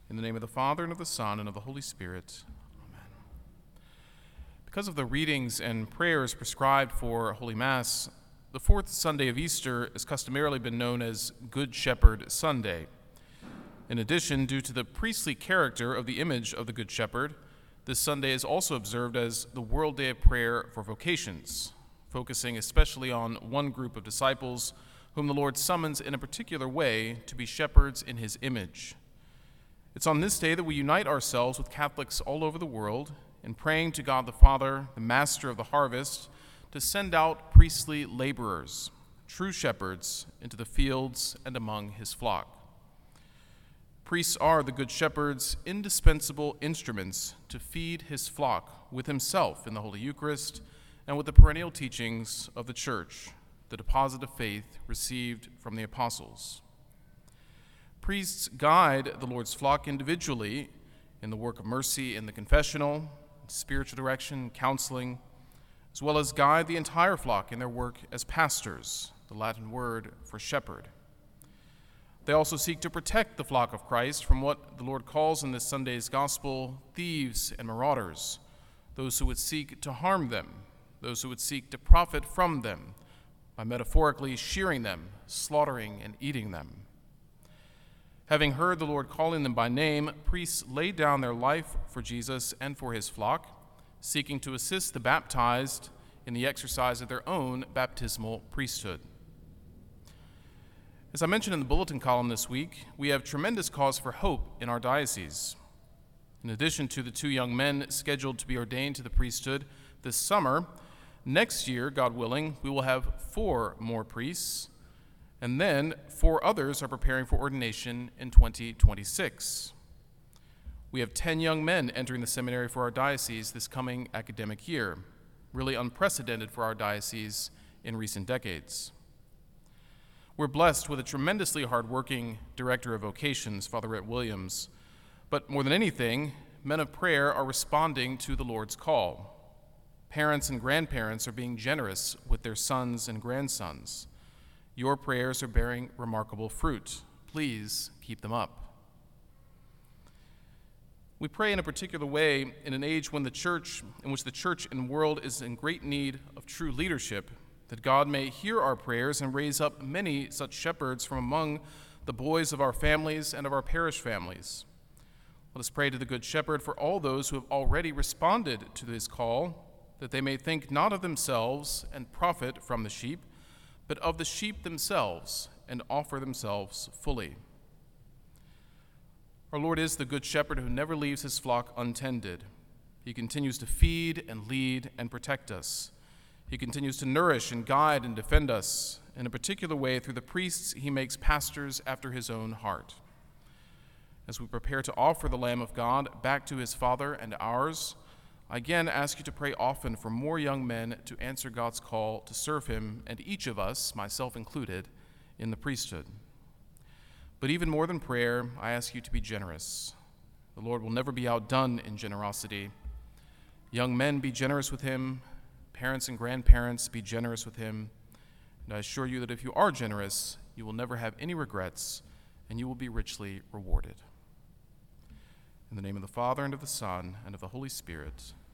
In the name of the Father, and of the Son, and of the Holy Spirit. Amen. Because of the readings and prayers prescribed for Holy Mass, the fourth Sunday of Easter has customarily been known as Good Shepherd Sunday. In addition, due to the priestly character of the image of the Good Shepherd, this Sunday is also observed as the World Day of Prayer for Vocations, focusing especially on one group of disciples whom the Lord summons in a particular way to be shepherds in his image. It's on this day that we unite ourselves with Catholics all over the world in praying to God the Father, the Master of the harvest, to send out priestly laborers, true shepherds, into the fields and among his flock. Priests are the Good Shepherd's indispensable instruments to feed his flock with himself in the Holy Eucharist and with the perennial teachings of the Church, the deposit of faith received from the apostles. Priests guide the Lord's flock individually in the work of mercy in the confessional, spiritual direction, counseling, as well as guide the entire flock in their work as pastors, the Latin word for shepherd. They also seek to protect the flock of Christ from what the Lord calls in this Sunday's gospel thieves and marauders, those who would seek to harm them, those who would seek to profit from them by metaphorically shearing them, slaughtering, and eating them. Having heard the Lord calling them by name, priests lay down their life for Jesus and for his flock, seeking to assist the baptized in the exercise of their own baptismal priesthood. As I mentioned in the bulletin column this week, we have tremendous cause for hope in our diocese. In addition to the 2 young men scheduled to be ordained to the priesthood this summer, next year, God willing, we will have 4 more priests, and then 4 others are preparing for ordination in 2026. We have 10 young men entering the seminary for our diocese this coming academic year, really unprecedented for our diocese in recent decades. We're blessed with a tremendously hardworking director of vocations, Father Rhett Williams, but more than anything, men of prayer are responding to the Lord's call. Parents and grandparents are being generous with their sons and grandsons. Your prayers are bearing remarkable fruit. Please keep them up. We pray in a particular way in an age when in which the church and world is in great need of true leadership, that God may hear our prayers and raise up many such shepherds from among the boys of our families and of our parish families. Let us pray to the Good Shepherd for all those who have already responded to his call, that they may think not of themselves and profit from the sheep, but of the sheep themselves, and offer themselves fully. Our Lord is the Good Shepherd who never leaves his flock untended. He continues to feed and lead and protect us. He continues to nourish and guide and defend us. In a particular way, through the priests, he makes pastors after his own heart. As we prepare to offer the Lamb of God back to his Father and ours, I again ask you to pray often for more young men to answer God's call to serve him and each of us, myself included, in the priesthood. But even more than prayer, I ask you to be generous. The Lord will never be outdone in generosity. Young men, be generous with him. Parents and grandparents, be generous with him. And I assure you that if you are generous, you will never have any regrets, and you will be richly rewarded. In the name of the Father, and of the Son, and of the Holy Spirit.